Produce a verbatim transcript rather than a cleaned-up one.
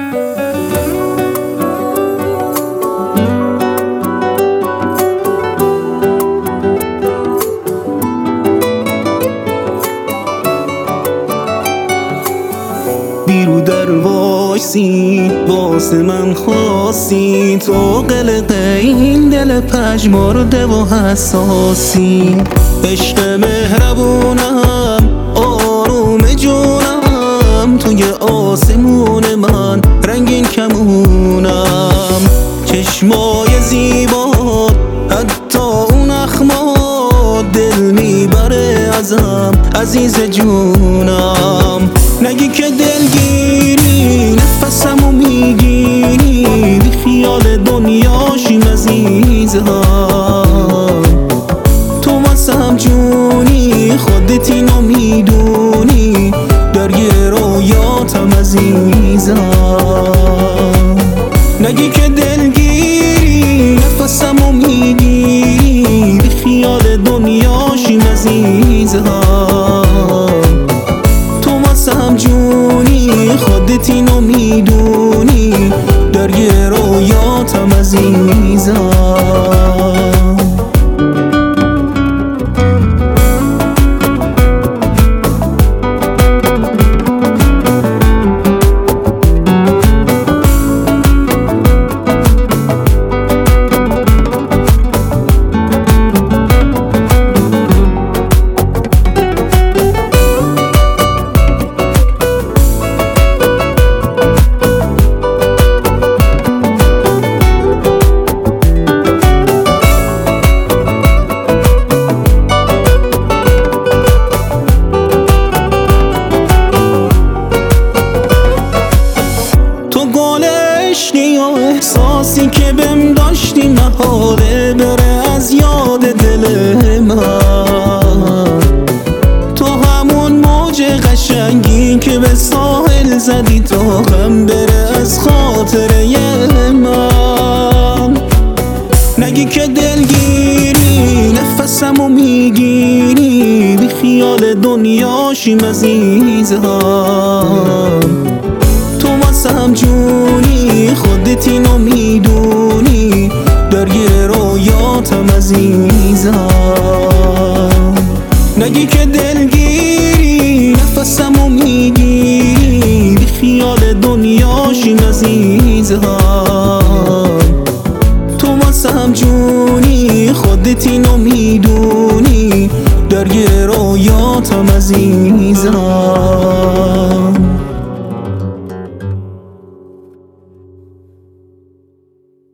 بیرو در وایسی واسه من خواستی، تو قلق این دل پژمرده و حساسی. عشق مهربونم آروم جونم، توی آسمون من رنگین کمونم. چشمای زیبا حتی اون اخمات دل میبره ازم عزیز جونم. نگی که دلگیری نفسمو میگیری، بی خیال دنیاشیم عزیزم. تو واسم جونی خودت اینو میدونی، درگیر رویاتم عزیزم. نگی که دلگیری نفسمو میگیری، بی خیال دنیاشیم عزیزم. هم جونی خودت اینو میدونی، درگیر رویاتم عزیزم. احساسی که بهم داشتی محاله بره از یاد دل من. تو همون موج قشنگی که به ساحل زدی تا هم بره از خاطره من. نگی که دلگیری نفسمو میگیری، بی خیال دنیاشیم عزیزم.